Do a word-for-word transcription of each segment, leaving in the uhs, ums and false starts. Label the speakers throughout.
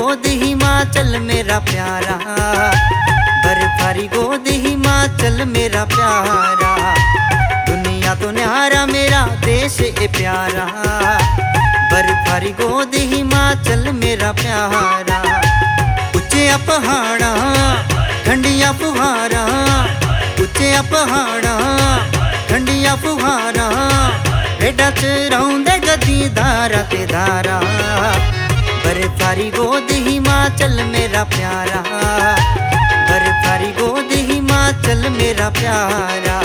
Speaker 1: गोद हिमाचल मेरा प्यारा, बर्फारी गोद हिमाचल मेरा प्यारा। दुनिया तो न्यारा मेरा देश ए प्यारा, बर्फारी गोद हिमाचल मेरा प्यारा। उच्चे पहाड़ा ठंडिया फुहारा, उच्चे पहाड़ा ठंडिया फुहारा, हेडा च रौंदे गद्दी धारा ते धारा। बर्फारी गोद हिमाचल मेरा प्यारा, बर्फारी गोद हिमाचल मेरा प्यारा।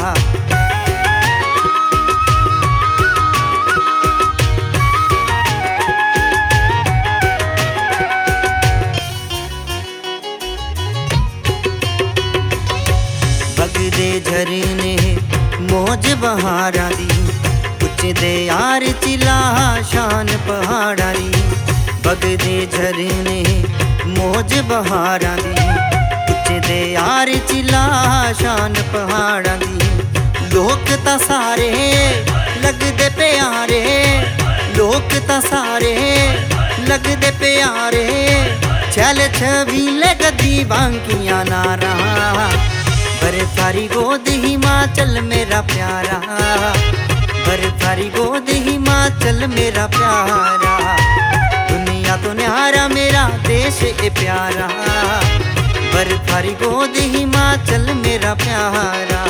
Speaker 1: बगदे झरने मौज बहारा दी, उच्चे दे यार चिला शान पहाड़ा दी। बगदे झरने मौज बहारा दी, उच्चे दे यार चिला शान पहाड़ा दी। लोक ता सारे लगदे प्यारे, लोक ता सारे लगदे प्यारे, चल छबीले गद्दी बांकियां नारा। बर्फारी गोद हिमाचल मेरा प्यारा, बर्फारी गोद हिमाचल मेरा प्यारा। दुनिया तो न्यारा मेरा देश ए प्यारा, बर्फारी गोद हिमाचल मेरा प्यारा।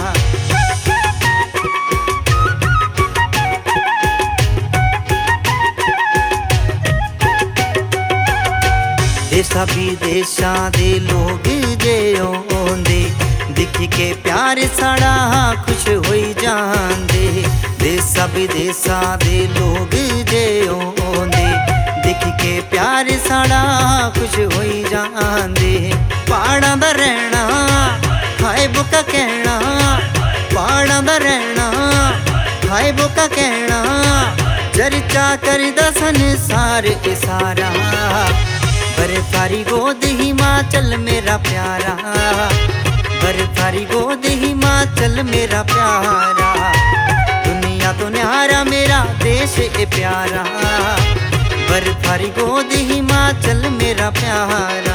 Speaker 1: देशा विदेशा दे लोग जे ओंदे, दिख के प्यार साड़ा खुश होई जांदे। देशा विदेशा दे लोग जे ओंदे, दिख के प्यार साड़ा खुश होई जांदे। पहाड़ां दा रहना हाय बुका कहना, पहाड़ां दा रहना हाय बुका कहना, चर्चा करदा संसार ए सारा। बर्फारी गोद हिमाचल मेरा प्यारा, बर्फारी गोद हिमाचल मेरा प्यारा। दुनिया तो न्यारा मेरा देश ए प्यारा, बर्फारी गोद हिमाचल मेरा प्यारा।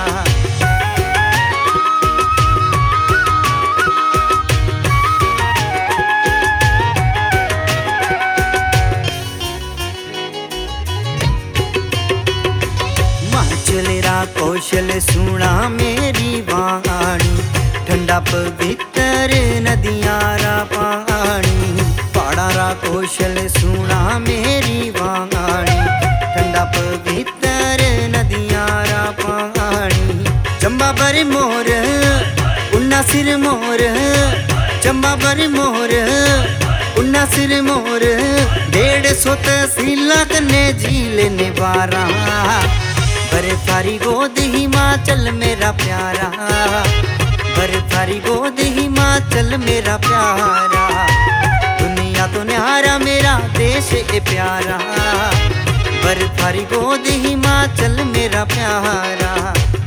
Speaker 1: हिमाचलेरा कौशल सुना मेरी वाणी, ठंडा पवित्र नदियां रा पानी। पहाड़ा रा कौशल सुना मेरी वाणी, ठंडा पवित्र नदियां रा पानी। चंबा बर मोर उन्ना सिर मोर, चंबा बर मोर उन्ना सिर मोर, डेढ़ सौ तहसीला कन्ने झील ने बारा। बर्फारी गोद हिमाचल मेरा प्यारा, बर्फारी गोद हिमाचल मेरा प्यारा। दुनिया तो न्यारा मेरा देश ए प्यारा, बर्फारी गोद हिमाचल मेरा प्यारा।